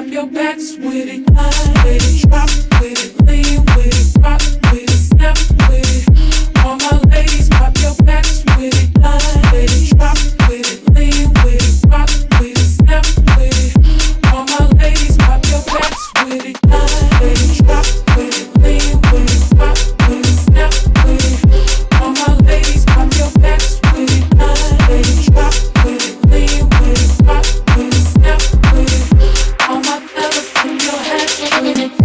pop your backs with it, line with it, drop with it, lean with it, rock with it, snap with it. All my ladies, pop your backs with it, line with it, drop with it, lean with it, rock with it, snap with it. All my ladies, pop your backs with it, line with it, drop with it, lean with it, rock with it, snap with it. All my ladies, pop your backs with it, line with it, drop with it, lean with it, rock with it, snap with it. All my fellas, put your hands with it.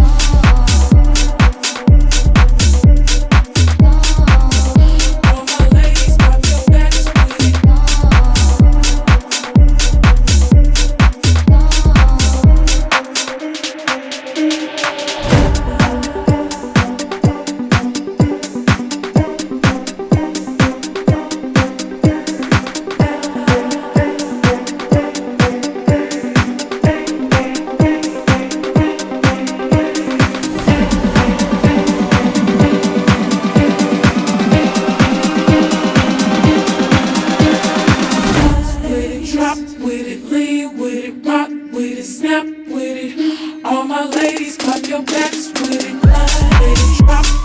Drop with it, lean with it, rock with it, snap with it. All my ladies, pop your backs with it, line with it, drop.